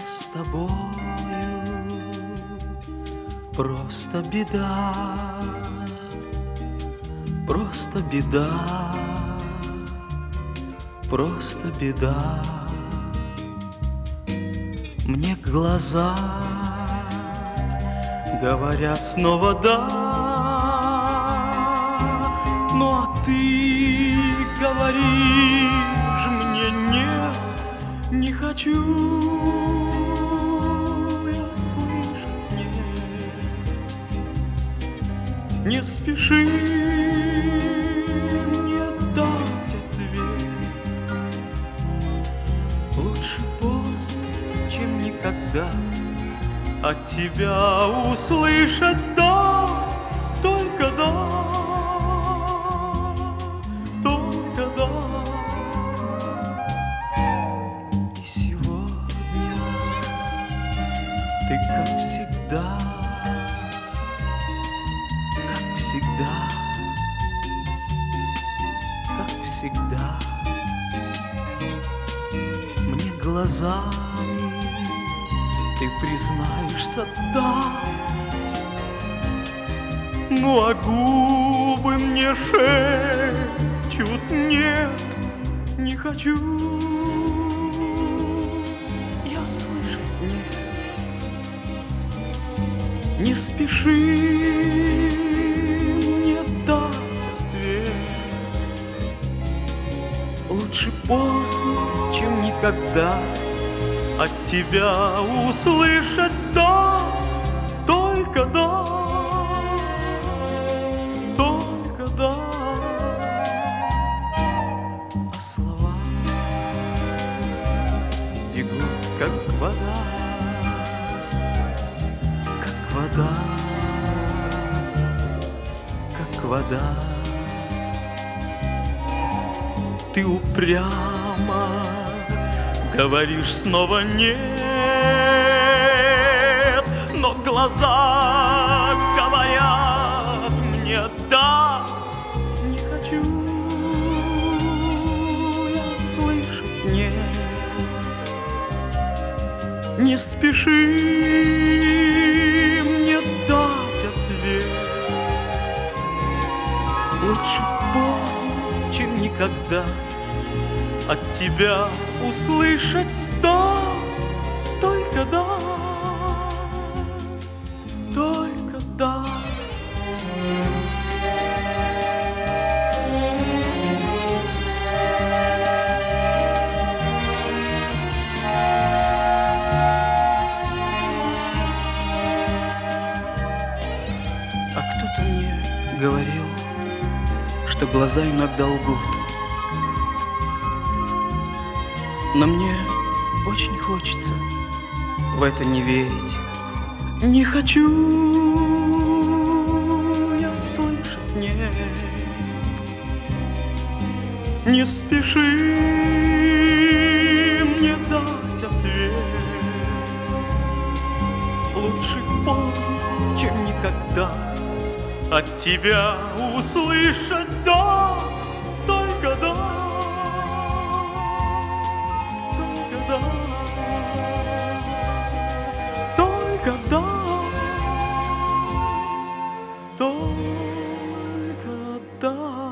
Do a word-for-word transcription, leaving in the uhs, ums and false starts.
с тобою просто беда, просто беда, просто беда. Мне глаза говорят снова да, ну а ты говоришь мне нет, не хочу. Я слышу нет, не спеши мне дать ответ. Лучше поздно, чем никогда. От тебя услышать да, только да, только да. И сегодня ты, как всегда, как всегда, как всегда, мне глазами ты признаешься да, ну а губы мне шепчут нет, не хочу. Я слышать нет, не спеши мне дать ответ. Лучше поздно, чем никогда. От тебя услышать да, только да, только да. А слова бегут, как вода, как вода, как вода. Ты упрямо говоришь снова нет, но глаза говорят мне да, не хочу. Я слышать нет, не спеши мне дать ответ. Лучше поздно, чем никогда. От тебя услышать да, только да, только да. А кто-то мне говорил, что глаза иногда лгут. Но мне очень хочется в это не верить. Не хочу я слышать нет, не спеши мне дать ответ. Лучше поздно, чем никогда. От тебя услышать да, только да. Только да, только да.